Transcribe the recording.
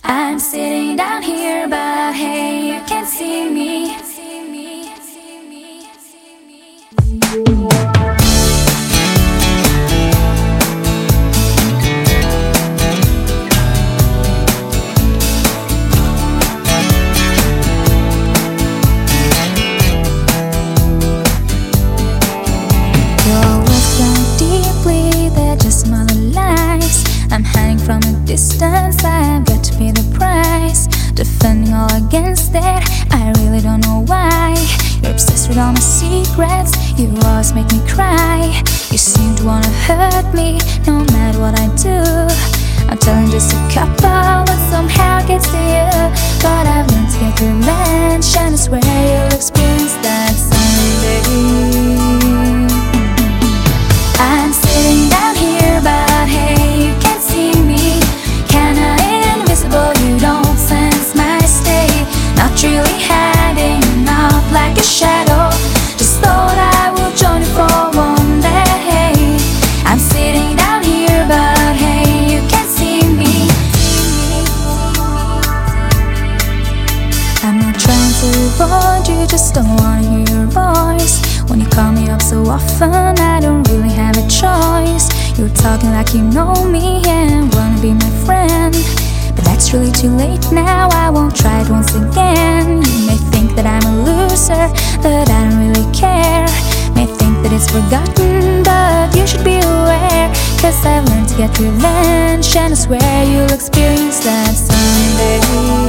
I'm sitting down here, but hey, you can't see me. I'm hiding from a distance, I've got to pay the price. Defending all against it, I really don't know why. You're obsessed with all my secrets, you always make me cry. You seem to wanna hurt me, no matter what I do. I'm telling just a couple, but somehow gets to you. But I've learned to get revenge, and I swear you'll experience that someday. I'm sitting down here, but hey, you can't see me. Kinda invisible, you don't sense my state. Not really hiding out like a shadow. Just thought I would join you for one day. I'm sitting down here, but hey, you can't see me. I'm not trying to avoid you, just don't wanna hear your voice. When you call me up so often, I don't really have a choice. You're talking like you know me and wanna be my friend, but that's really too late now, I won't try it once again. You may think that I'm a loser, but I don't really care. May think that it's forgotten, but you should be aware. Cause I've learned to get revenge, and I swear you'll experience that someday.